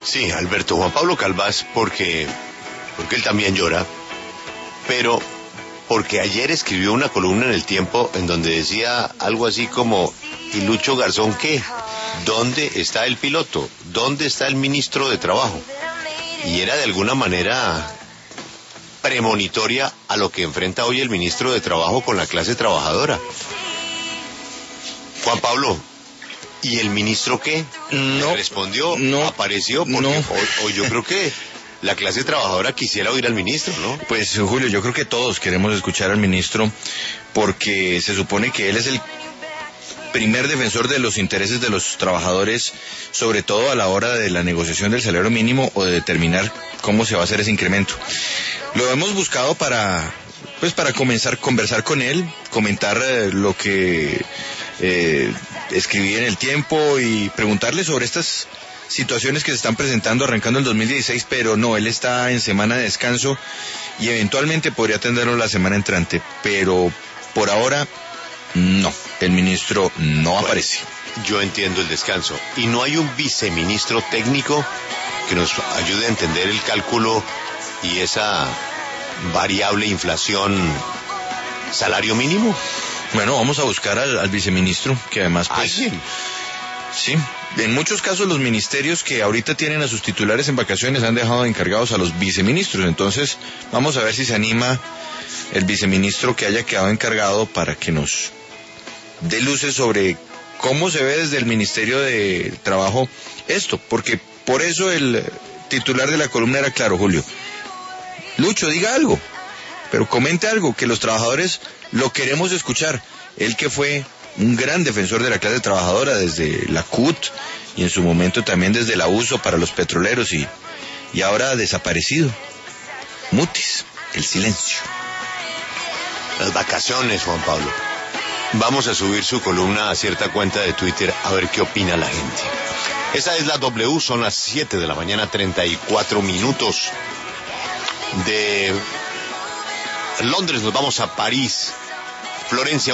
Sí, Alberto, Juan Pablo Calvás, porque él también llora, pero porque ayer escribió una columna en El Tiempo en donde decía algo así como: ¿y Lucho Garzón qué? ¿Dónde está el piloto? ¿Dónde está el ministro de Trabajo? Y era de alguna manera premonitoria a lo que enfrenta hoy el ministro de Trabajo con la clase trabajadora. Juan Pablo, ¿y el ministro qué? No. ¿Respondió? No. ¿Apareció? Porque No. hoy yo creo que la clase trabajadora quisiera oír al ministro, ¿no? Pues, Julio, yo creo que todos queremos escuchar al ministro porque se supone que él es el primer defensor de los intereses de los trabajadores, sobre todo a la hora de la negociación del salario mínimo o de determinar cómo se va a hacer ese incremento. Lo hemos buscado para comenzar a conversar con él, comentar lo que escribí en El Tiempo y preguntarle sobre estas situaciones que se están presentando arrancando el 2016, pero no, él está en semana de descanso y eventualmente podría atenderlo la semana entrante, pero por ahora no, el ministro no aparece. Yo entiendo el descanso. ¿Y no hay un viceministro técnico que nos ayude a entender el cálculo y esa variable inflación salario mínimo? Bueno, vamos a buscar al viceministro, que además pues... Sí, en muchos casos los ministerios que ahorita tienen a sus titulares en vacaciones han dejado encargados a los viceministros, entonces vamos a ver si se anima el viceministro que haya quedado encargado para que nos dé luces sobre cómo se ve desde el Ministerio de Trabajo esto, porque por eso el titular de la columna era claro, Julio. Lucho, diga algo, pero comente algo, que los trabajadores lo queremos escuchar. Él que fue un gran defensor de la clase trabajadora desde la CUT y en su momento también desde el abuso para los petroleros y ahora desaparecido. Mutis, el silencio. Las vacaciones, Juan Pablo. Vamos a subir su columna a cierta cuenta de Twitter a ver qué opina la gente. Esa es la W, son las 7 de la mañana, 34 minutos. De Londres nos vamos a París. Florencia.